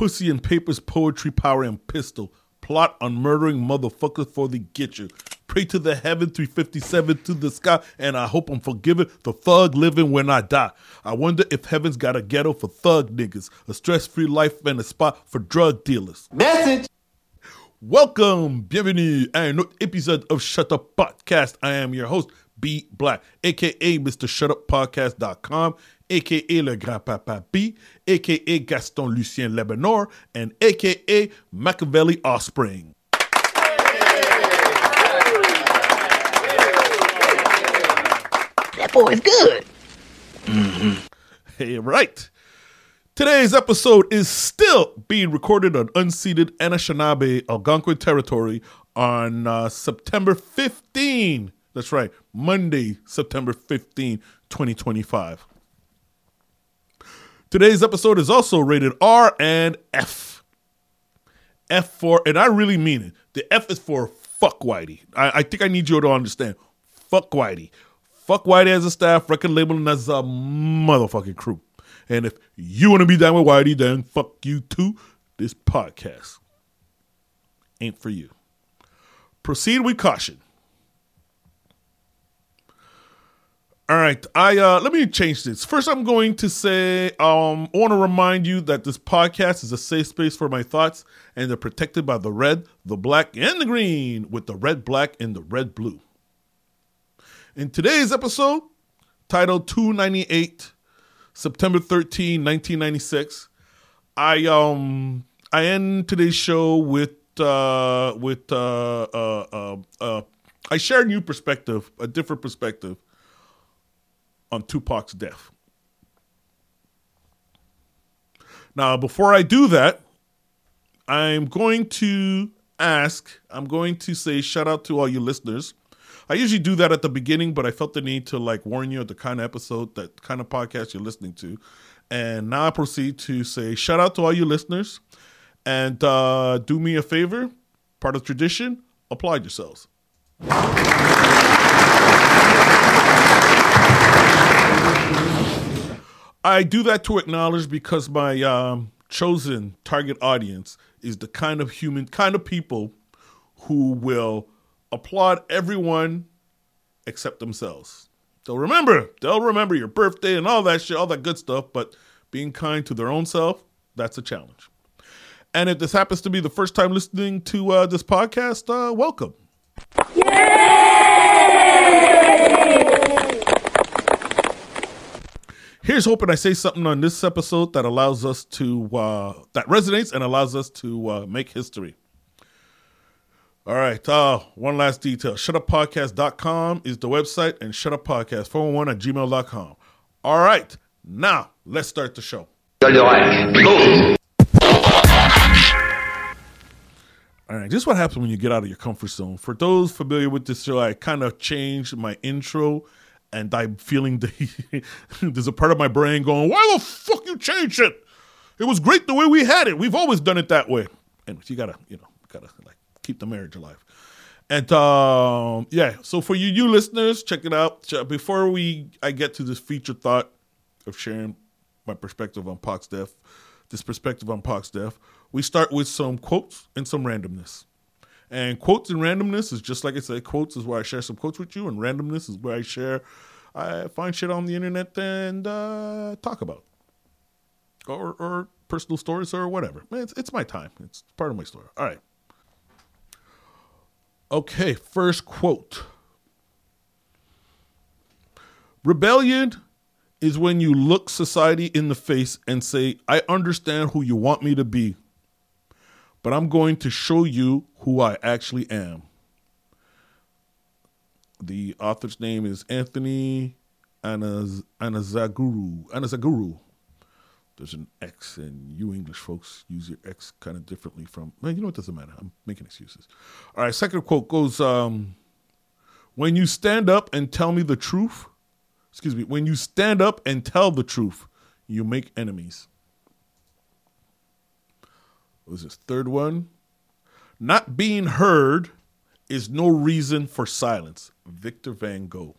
pussy and papers, poetry, power, and pistol. Plot on murdering motherfuckers for they get you. Pray to the heaven 357 to the sky, and I hope I'm forgiven for thug living when I die. I wonder if heaven's got a ghetto for thug niggas, a stress-free life and a spot for drug dealers. Message. Welcome, bienvenue à un autre épisode of Shut Up Podcast. I am your host, B Black, a.k.a. Mr. ShutUpPodcast.com, a.k.a. Le Grand Papa B, a.k.a. Gaston Lucien Lebanor, and a.k.a. Machiavelli Offspring. That boy is good. Hey, right. Today's episode is still being recorded on unceded Anishinaabe Algonquin territory on September 15. That's right, Monday, September 15, 2025. Today's episode is also rated R and F. F for, and I really mean it, the F is for fuck Whitey. I think I need you to understand. Fuck Whitey. Fuck Whitey as a staff, record label, and as a motherfucking crew. And if you want to be down with Whitey, then fuck you too. This podcast ain't for you. Proceed with caution. All right, let me change this. First, I'm going to say, I want to remind you that this podcast is a safe space for my thoughts, and they're protected by the red, the black, and the green, with the red, black, and the red, blue. In today's episode, titled 298, September 13, 1996, I end today's show with I share a new perspective, a different perspective on Tupac's death. Now, before I do that, I'm going to say shout out to all you listeners. I usually do that at the beginning, but I felt the need to warn you of the kind of episode, that kind of podcast you're listening to. And now I proceed to say shout out to all you listeners. And do me a favor, part of tradition, applaud yourselves. I do that to acknowledge because my chosen target audience is the kind of people who will applaud everyone except themselves. They'll remember your birthday and all that shit, all that good stuff, but being kind to their own self, that's a challenge. And if this happens to be the first time listening to this podcast, welcome. Here's hoping I say something on this episode that allows us to, that resonates and allows us to make history. All right, one last detail. ShutUpPodcast.com is the website, and ShutUpPodcast411@gmail.com. All right, now let's start the show. All right, this is what happens when you get out of your comfort zone. For those familiar with this show, I kind of changed my intro, and I'm feeling there's a part of my brain going, why the fuck you changed it? It was great the way we had it. We've always done it that way. And you gotta keep the marriage alive. And so for you listeners, check it out. Before I get to this featured thought of sharing my perspective on Pac's death, we start with some quotes and some randomness. And quotes and randomness is just like I said, quotes is where I share some quotes with you, and randomness is where I find shit on the internet and talk about. Or personal stories or whatever. It's my time. It's part of my story. All right. Okay, first quote. Rebellion is when you look society in the face and say, I understand who you want me to be, but I'm going to show you who I actually am. The author's name is Anthony Anazaguru. There's an X, and you English folks use your X kind of differently from... Man, you know, it doesn't matter. I'm making excuses. All right, second quote goes, when you stand up and tell me the truth... when you stand up and tell the truth, you make enemies. What was this? Third one. Not being heard is no reason for silence. Victor Van Gogh.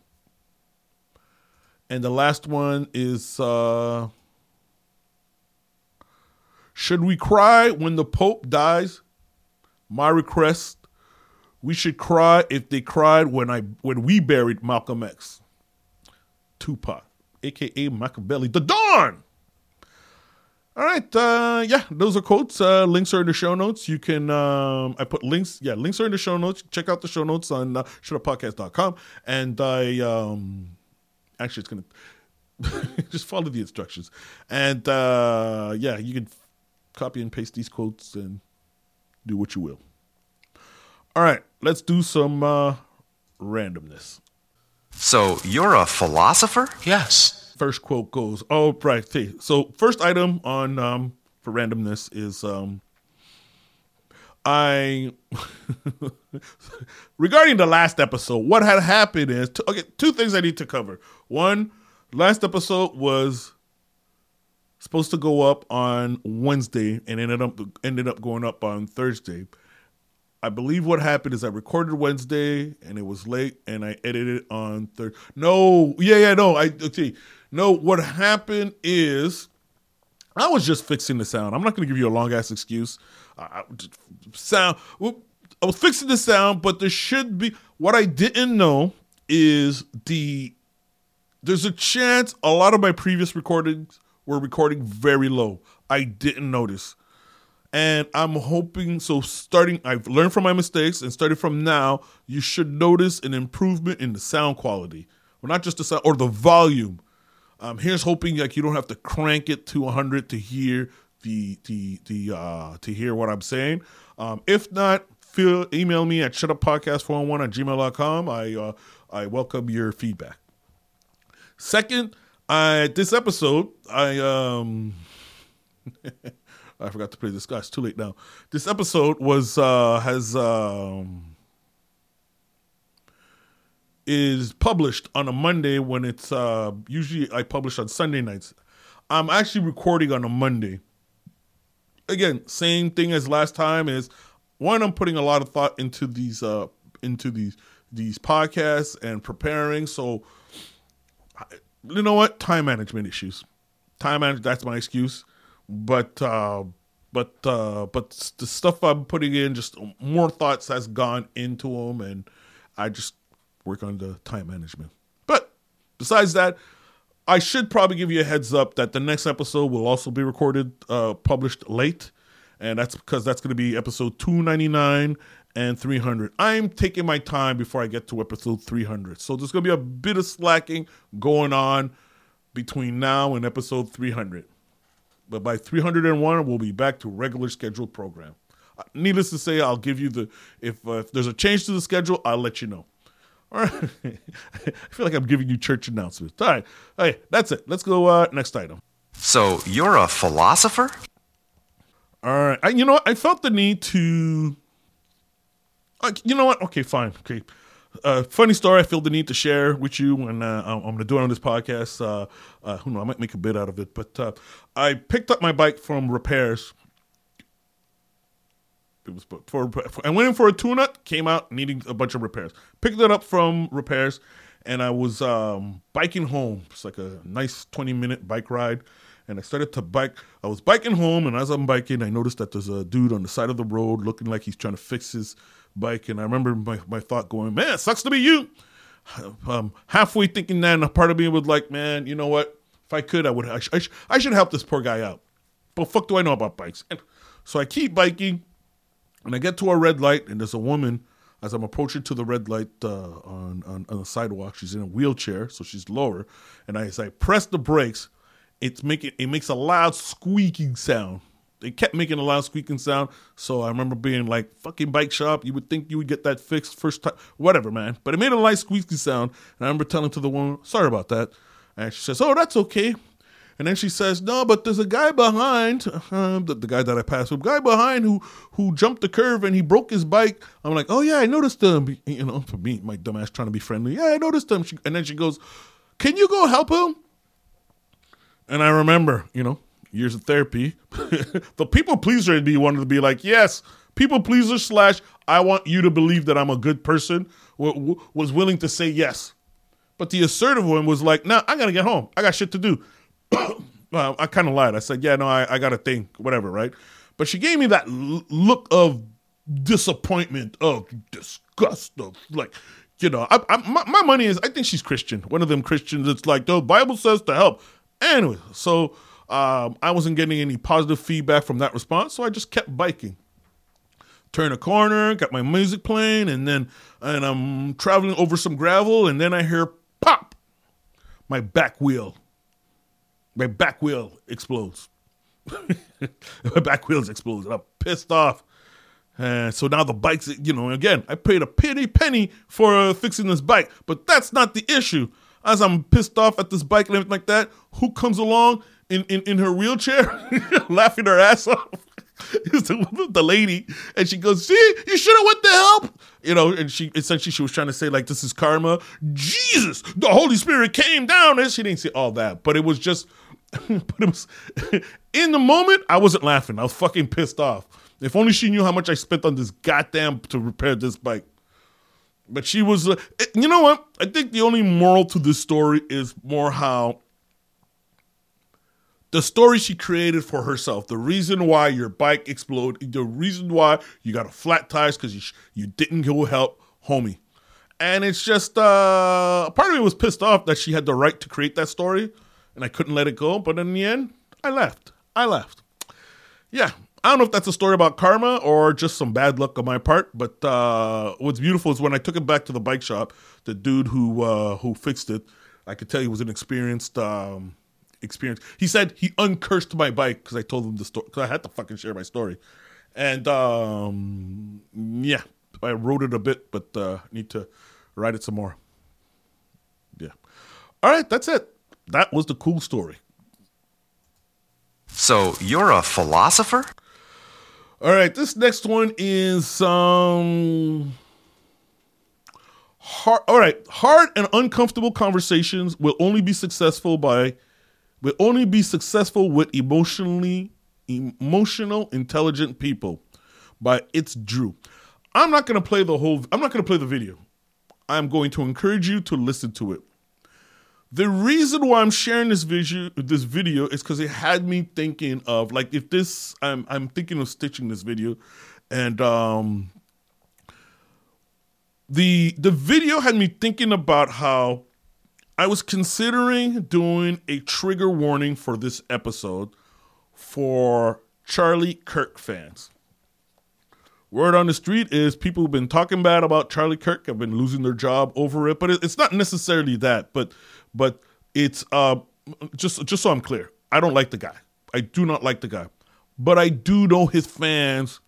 And the last one is... Should we cry when the Pope dies? My request, we should cry if they cried when we buried Malcolm X. Tupac, a.k.a. Machiavelli, the Dawn. All right, those are quotes. Links are in the show notes. You can, I put links. Yeah, links are in the show notes. Check out the show notes on shutuppodcast.com. And actually, it's going to just follow the instructions. And you can copy and paste these quotes and do what you will. All right, let's do some randomness. So you're a philosopher? Yes. First quote goes, hey, so first item on for randomness is regarding the last episode, what had happened is, two things I need to cover. One, last episode was supposed to go up on Wednesday and ended up going up on Thursday. I believe what happened is I recorded Wednesday and it was late and I edited it on Thursday. No, what happened is I was just fixing the sound. I'm not going to give you a long ass excuse. I was fixing the sound, but there should be, what I didn't know is there's a chance a lot of my previous recordings were recording very low. I didn't notice. And I'm hoping, I've learned from my mistakes, and starting from now, you should notice an improvement in the sound quality. Well, not just the sound, or the volume. Here's hoping like you don't have to crank it to 100 to hear to hear what I'm saying. If not, email me at shutuppodcast411@gmail.com. I welcome your feedback. Second, this episode, I forgot to play this. Gosh, too late now. This episode is published on a Monday when it's usually I publish on Sunday nights. I'm actually recording on a Monday. Again, same thing as last time is one, I'm putting a lot of thought into these podcasts and preparing. So you know what? Time management issues. That's my excuse. But the stuff I'm putting in, just more thoughts has gone into them, and I just work on the time management. But besides that, I should probably give you a heads up that the next episode will also be published late, and that's because that's going to be episode 299 and 300. I'm taking my time before I get to episode 300, so there's going to be a bit of slacking going on between now and episode 300. But by 301, we'll be back to regular scheduled program. Needless to say, I'll give you if there's a change to the schedule, I'll let you know. All right. I feel like I'm giving you church announcements. All right. Hey, that's it. Let's go next item. So you're a philosopher? All right. I felt the need to... you know what? Okay, fine. Okay. Funny story I feel the need to share with you, and I'm going to do it on this podcast. Who knows? I might make a bit out of it. But I picked up my bike from repairs. I went in for a tune-up, came out needing a bunch of repairs. Picked it up from repairs, and I was biking home. It's like a nice 20-minute bike ride. And I started to bike. I was biking home, and as I'm biking, I noticed that there's a dude on the side of the road looking like he's trying to fix his bike. And I remember my thought going, man, it sucks to be you. Halfway thinking that, and a part of me was like, man, you know what? If I could, I should help this poor guy out. But fuck do I know about bikes? And so I keep biking, and I get to a red light, and there's a woman, as I'm approaching to the red light on the sidewalk. She's in a wheelchair, so she's lower. And as I press the brakes, it makes a loud squeaking sound. It kept making a loud squeaking sound. So I remember being like, fucking bike shop, you would think you would get that fixed first time. Whatever, man. But it made a light squeaking sound. And I remember telling to the woman, sorry about that. And she says, oh, that's okay. And then she says, no, but there's a guy behind, the guy that I passed with, guy behind who jumped the curve and he broke his bike. I'm like, oh, yeah, I noticed him. For me, my dumbass trying to be friendly. Yeah, I noticed him. And then she goes, can you go help him? And I remember, years of therapy, the people pleaser in me wanted to be like, yes, people pleaser / I want you to believe that I'm a good person, was willing to say yes. But the assertive one was like, nah, I got to get home. I got shit to do. I kind of lied. I said, yeah, no, I got a thing, whatever, right? But she gave me that look of disappointment, of disgust, of like, my money is, I think she's Christian. One of them Christians. It's like, the Bible says to help. Anyway, so I wasn't getting any positive feedback from that response, so I just kept biking. Turn a corner, got my music playing, and I'm traveling over some gravel, and then I hear pop. My back wheel explodes. My back wheels explode. I'm pissed off. And so now the bike's, again, I paid a penny for fixing this bike, but that's not the issue. As I'm pissed off at this bike and everything like that, who comes along in her wheelchair, laughing her ass off? It's the lady, and she goes, "See, you should have went to help." And she was trying to say, like, this is karma. Jesus, the Holy Spirit came down, and she didn't say all that, but it was just, in the moment, I wasn't laughing. I was fucking pissed off. If only she knew how much I spent on this goddamn to repair this bike. But she was, you know what? I think the only moral to this story is more how the story she created for herself, the reason why your bike exploded, the reason why you got a flat tires because you didn't go help, homie. And it's just, part of me was pissed off that she had the right to create that story and I couldn't let it go. But in the end, I left. Yeah. I don't know if that's a story about karma or just some bad luck on my part, but what's beautiful is when I took it back to the bike shop, the dude who fixed it, I could tell he was an experienced experience. He said he uncursed my bike because I told him the story, because I had to fucking share my story. And yeah, I wrote it a bit, but need to write it some more. Yeah. All right, that's it. That was the cool story. So you're a philosopher? All right, this next one is hard. All right, hard and uncomfortable conversations will only be successful with emotional, intelligent people. By It's Drew. I'm not going to play the video. I'm going to encourage you to listen to it. The reason why I'm sharing this video is because it had me thinking of, like, if this, I'm thinking of stitching this video, and the video had me thinking about how I was considering doing a trigger warning for this episode for Charlie Kirk fans. Word on the street is people have been talking bad about Charlie Kirk, have been losing their job over it, but it's not necessarily that, but it's just so I'm clear, I don't like the guy. I do not like the guy, but I do know his fans.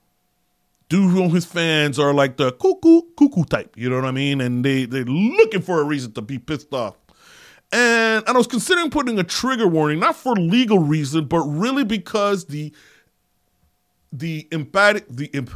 Are like the cuckoo type, you know what I mean? And they're looking for a reason to be pissed off. And I was considering putting a trigger warning, not for legal reason, but really because the empath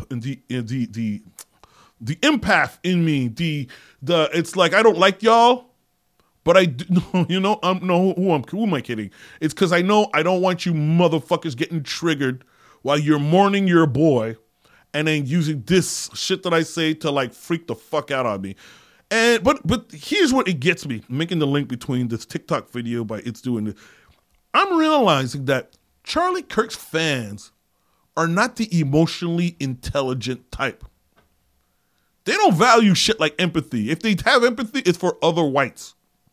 in me, it's like, I don't like y'all, but I do, who am I kidding? It's because I know I don't want you motherfuckers getting triggered while you're mourning your boy and then using this shit that I say to, like, freak the fuck out on me. And but here's what it gets me, making the link between this TikTok video by It's Doing It. I'm realizing that Charlie Kirk's fans are not the emotionally intelligent type. They don't value shit like empathy. If they have empathy, it's for other whites.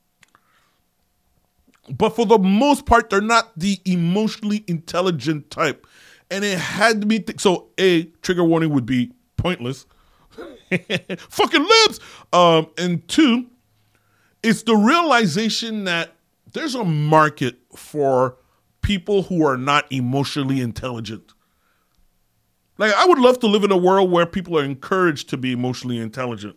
But for the most part, they're not the emotionally intelligent type. And it had me think, so A, trigger warning would be pointless. Fucking lips. And two, it's the realization that there's a market for people who are not emotionally intelligent. Like, I would love to live in a world where people are encouraged to be emotionally intelligent.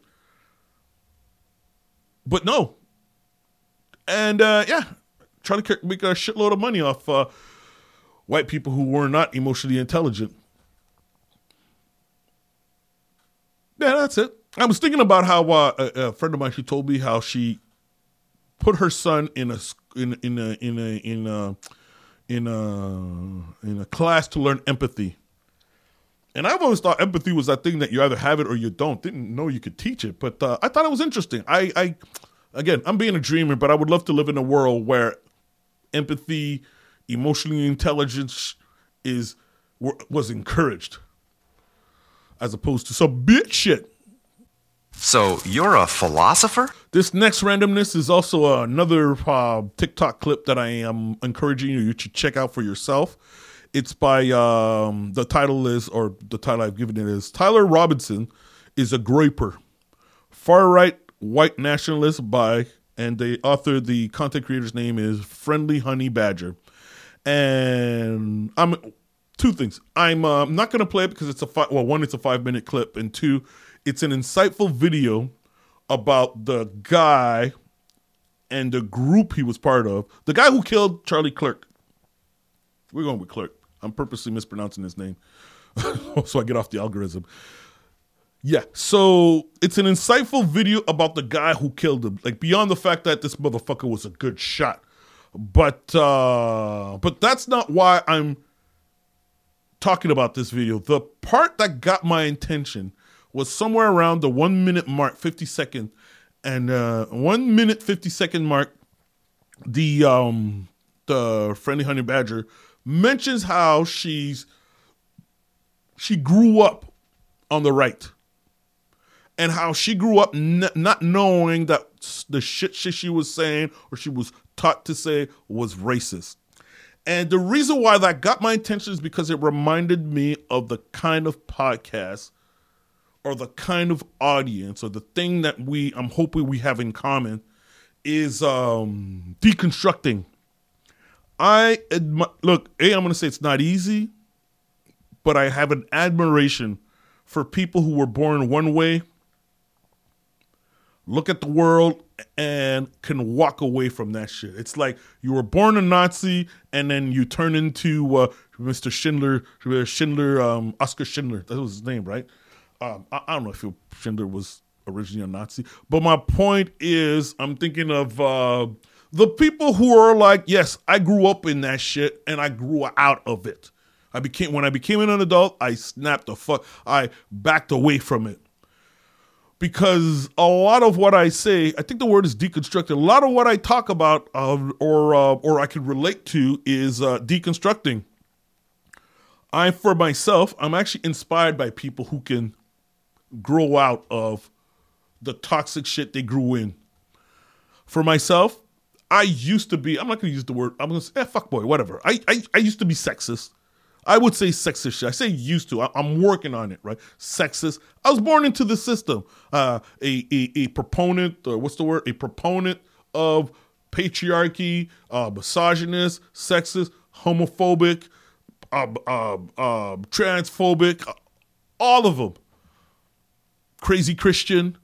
But no. And yeah, Charlie Kirk make a shitload of money off white people who were not emotionally intelligent. Yeah, that's it. I was thinking about how a friend of mine, she told me how she put her son in a class to learn empathy. And I've always thought empathy was that thing that you either have it or you don't. Didn't know you could teach it, but I thought it was interesting. Again, I'm being a dreamer, but I would love to live in a world where empathy emotional intelligence was encouraged, as opposed to some bitch shit. So you're a philosopher? This next randomness is also another TikTok clip that I am encouraging you to check out for yourself. It's by the title I've given it is Tyler Robinson is a Groyper, far-right white nationalist and the content creator's name is Friendly Honey Badger. And two things. I'm not going to play it because it's one, it's a 5-minute clip, and two, it's an insightful video about the guy and the group he was part of. The guy who killed Charlie Clerk. We're going with Clerk. I'm purposely mispronouncing his name so I get off the algorithm. Yeah, so it's an insightful video about the guy who killed him. Like, beyond the fact that this motherfucker was a good shot. But that's not why I'm talking about this video. The part that got my attention was somewhere around the 1 minute mark, 50 second. And 1 minute, 50 second mark, the Friendly Honey Badger mentions how she grew up on the right. And how she grew up not knowing that the shit she was saying or she was taught to say was racist. And the reason why that got my attention is because it reminded me of the kind of podcast or the kind of audience or the thing that I'm hoping we have in common is deconstructing. I'm going to say it's not easy, but I have an admiration for people who were born one way, look at the world, and can walk away from that shit. It's like you were born a Nazi, and then you turn into Mr. Schindler, Oscar Schindler. That was his name, right? I don't know if Schindler was originally a Nazi. But my point is, I'm thinking of the people who are like, yes, I grew up in that shit, and I grew out of it. When I became an adult, I I backed away from it. Because a lot of what I say, I think the word is deconstructed. A lot of what I talk about or I could relate to is deconstructing. For myself, I'm actually inspired by people who can grow out of the toxic shit they grew in. For myself, I used to be, I'm not going to use the word, I'm going to say, fuckboy, whatever. I used to be sexist. I would say sexist shit. I say used to. I'm working on it, right? Sexist. I was born into the system. A proponent, or what's the word? A proponent of patriarchy, misogynist, sexist, homophobic, transphobic, all of them. Crazy Christian.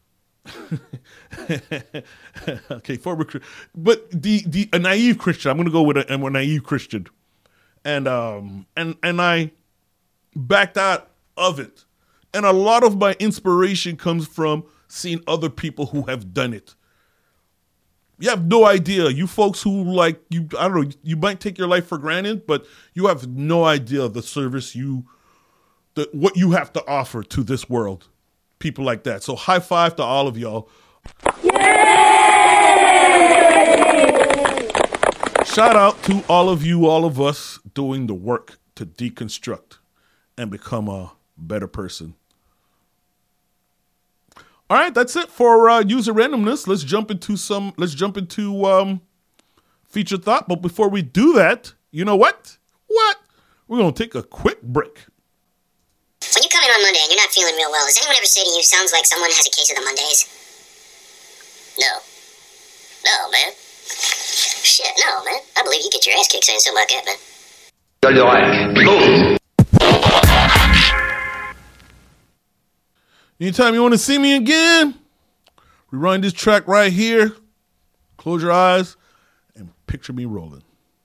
Okay, but a naive Christian. I'm going to go with a naive Christian. And I backed out of it. And a lot of my inspiration comes from seeing other people who have done it. You have no idea. You folks who I don't know, you might take your life for granted, but you have no idea the service what you have to offer to this world. People like that. So high five to all of y'all. Shout out to all of you, all of us doing the work to deconstruct and become a better person. All right, that's it for user randomness. Let's jump into feature thought. But before we do that, you know what? We're going to take a quick break. When you come in on Monday and you're not feeling real well, does anyone ever say to you, sounds like someone has a case of the Mondays? No, man. Shit, no, man. I believe you get your ass kicked saying something like that, man. Anytime you want to see me again, rewind this track right here, close your eyes, and picture me rolling.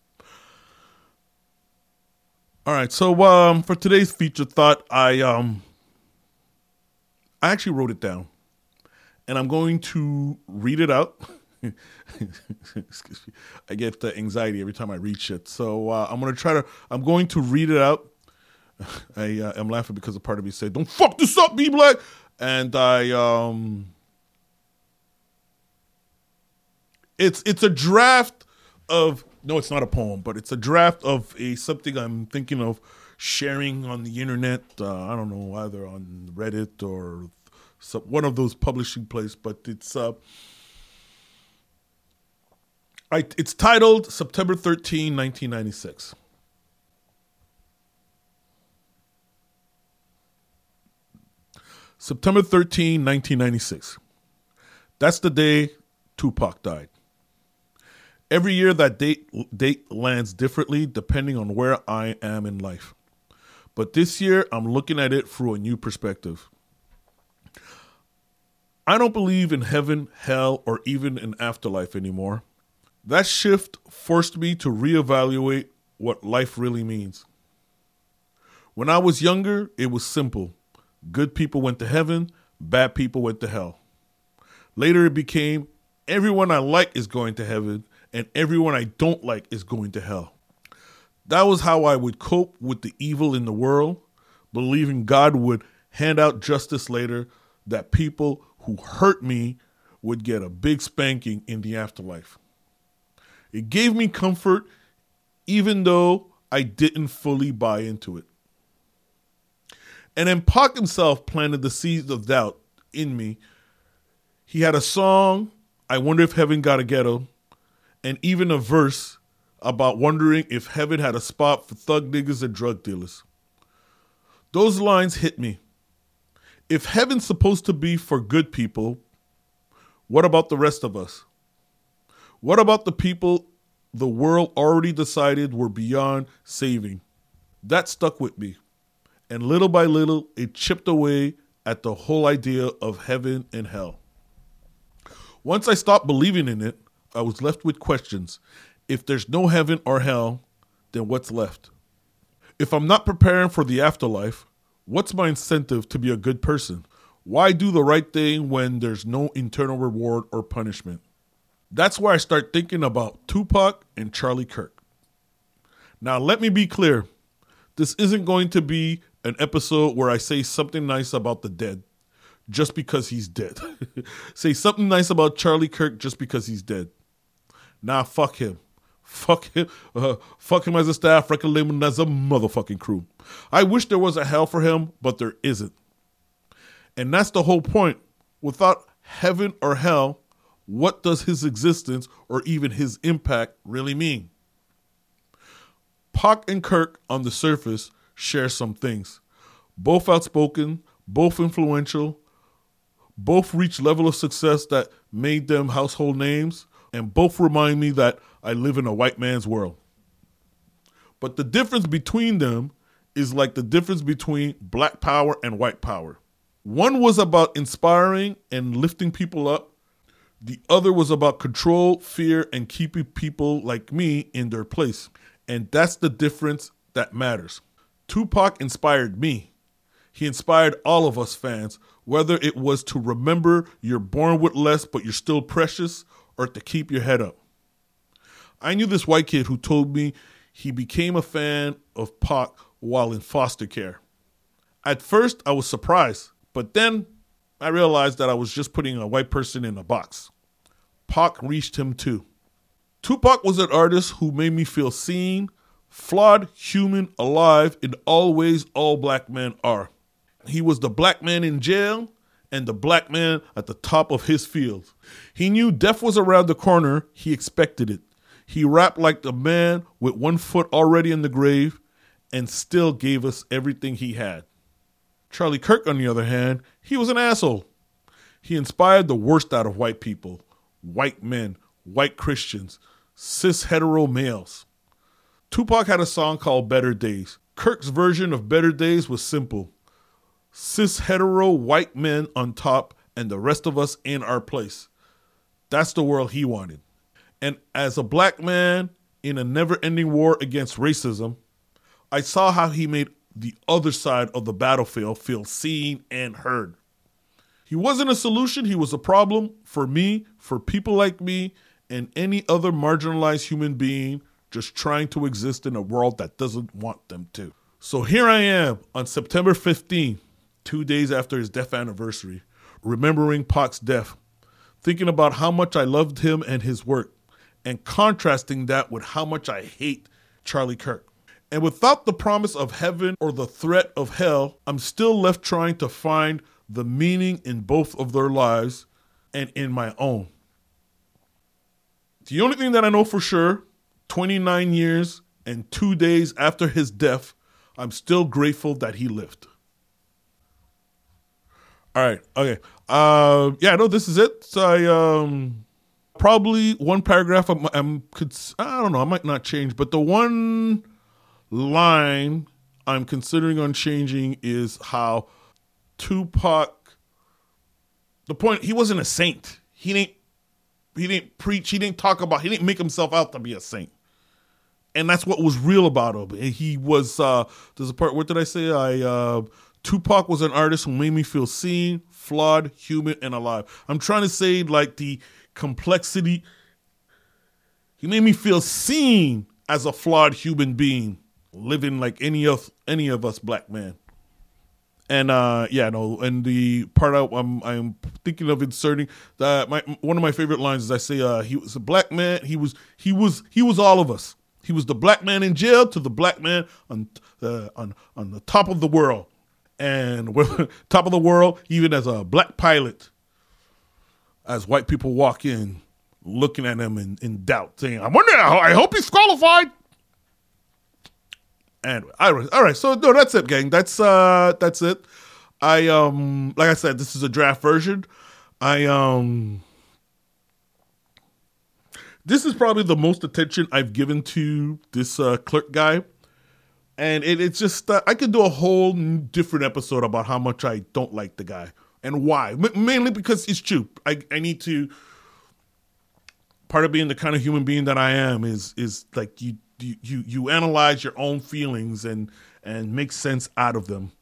All right, so for today's feature thought, I actually wrote it down, and I'm going to read it out. Excuse me. I get anxiety every time I read shit. So I'm going to read it out. I'm laughing because a part of me said, "Don't fuck this up, B Black." And it's a draft of No, it's not a poem, but it's a draft of something I'm thinking of sharing on the internet. I don't know, either on Reddit or one of those publishing places. But it's titled September 13, 1996. September 13, 1996. That's the day Tupac died. Every year that date lands differently depending on where I am in life. But this year, I'm looking at it through a new perspective. I don't believe in heaven, hell, or even an afterlife anymore. That shift forced me to reevaluate what life really means. When I was younger, it was simple. Good people went to heaven, bad people went to hell. Later, it became everyone I like is going to heaven, and everyone I don't like is going to hell. That was how I would cope with the evil in the world, believing God would hand out justice later, that people who hurt me would get a big spanking in the afterlife. It gave me comfort, even though I didn't fully buy into it. And then Pac himself planted the seeds of doubt in me. He had a song, I Wonder If Heaven Got a Ghetto, and even a verse about wondering if heaven had a spot for thug niggas and drug dealers. Those lines hit me. If heaven's supposed to be for good people, what about the rest of us? What about the people the world already decided were beyond saving? That stuck with me. And little by little, it chipped away at the whole idea of heaven and hell. Once I stopped believing in it, I was left with questions. If there's no heaven or hell, then what's left? If I'm not preparing for the afterlife, what's my incentive to be a good person? Why do the right thing when there's no internal reward or punishment? That's where I start thinking about Tupac and Charlie Kirk. Now, let me be clear. This isn't going to be an episode where I say something nice about the dead just because he's dead. Say something nice about Charlie Kirk just because he's dead. Nah, fuck him. Fuck him. Fuck him as a staff, recollect him as a motherfucking crew. I wish there was a hell for him, but there isn't. And that's the whole point. Without heaven or hell, what does his existence or even his impact really mean? Pac and Kirk on the surface share some things. Both outspoken, both influential, both reach level of success that made them household names, and both remind me that I live in a white man's world. But the difference between them is like the difference between black power and white power. One was about inspiring and lifting people up. The other was about control, fear, and keeping people like me in their place. And that's the difference that matters. Tupac inspired me. He inspired all of us fans, whether it was to remember you're born with less but you're still precious, or to keep your head up. I knew this white kid who told me he became a fan of Pac while in foster care. At first, I was surprised, but then I realized that I was just putting a white person in a box. Pac reached him too. Tupac was an artist who made me feel seen, flawed, human, alive in all ways all black men are. He was the black man in jail and the black man at the top of his field. He knew death was around the corner. He expected it. He rapped like the man with 1 foot already in the grave and still gave us everything he had. Charlie Kirk, on the other hand, he was an asshole. He inspired the worst out of white people, white men, white Christians, cis hetero males. Tupac had a song called Better Days. Kirk's version of Better Days was simple. Cis hetero white men on top and the rest of us in our place. That's the world he wanted. And as a black man in a never-ending war against racism, I saw how he made the other side of the battlefield feel seen and heard. He wasn't a solution, he was a problem for me, for people like me, and any other marginalized human being just trying to exist in a world that doesn't want them to. So here I am on September 15th, 2 days after his death anniversary, remembering Pac's death, thinking about how much I loved him and his work, and contrasting that with how much I hate Charlie Kirk. And without the promise of heaven or the threat of hell, I'm still left trying to find the meaning in both of their lives and in my own. The only thing that I know for sure, 29 years and 2 days after his death, I'm still grateful that he lived. All right, okay. Yeah, no, this is it. So I probably one paragraph I don't know, I might not change, but the one line I'm considering on changing is how Tupac, the point, he wasn't a saint. He didn't preach, he didn't make himself out to be a saint. And that's what was real about him. He was, there's a part, what did I say? Tupac was an artist who made me feel seen, flawed, human, and alive. I'm trying to say like the complexity. He made me feel seen as a flawed human being, living like any of us black men. And and the part I'm thinking of inserting that one of my favorite lines is I say he was a black man. He was all of us. He was the black man in jail to the black man on the top of the world, and we're top of the world even as a black pilot. As white people walk in, looking at him in doubt, saying, I hope he's qualified. And all right. So no, that's it, gang. That's it. I like I said, this is a draft version. This is probably the most attention I've given to this clerk guy, and it's just I could do a whole different episode about how much I don't like the guy and why. Mainly because it's true. I need to. Part of being the kind of human being that I am is like you analyze your own feelings and make sense out of them.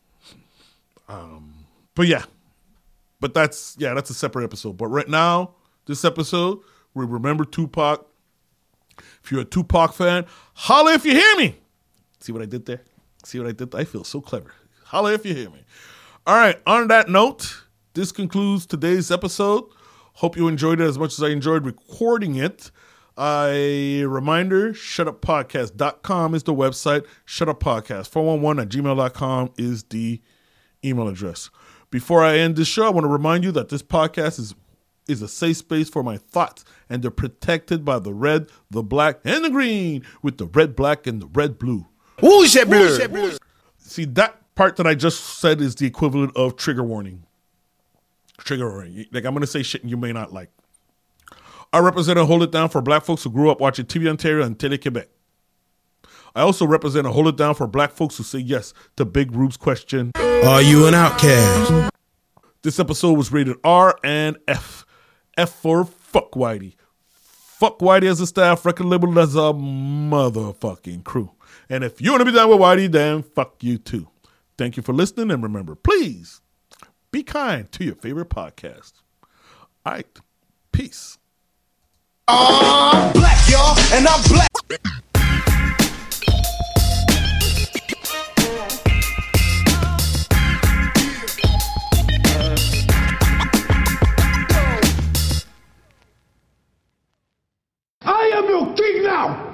But that's a separate episode. But right now, this episode, we remember Tupac. If you're a Tupac fan, holla if you hear me. See what I did there? I feel so clever. Holla if you hear me. All right, on that note, this concludes today's episode. Hope you enjoyed it as much as I enjoyed recording it. A reminder, shutuppodcast.com is the website. Shutuppodcast, 411@gmail.com is the email address. Before I end this show, I want to remind you that this podcast is a safe space for my thoughts, and they're protected by the red, the black, and the green, with the red, black, and the red, blue. Rouge et bleu. See, that part that I just said is the equivalent of trigger warning. Trigger warning. Like, I'm going to say shit you may not like. I represent and hold it down for black folks who grew up watching TV Ontario and Télé-Québec. I also represent and hold it down for black folks who say yes to Big Rube's question. Are you an outcast? This episode was rated R and F. F for Fuck Whitey. Fuck Whitey as a staff, record label as a motherfucking crew. And if you want to be down with Whitey, then fuck you too. Thank you for listening, and remember, please be kind to your favorite podcast. All right, peace. I'm black, y'all, and I'm black. I am your king now.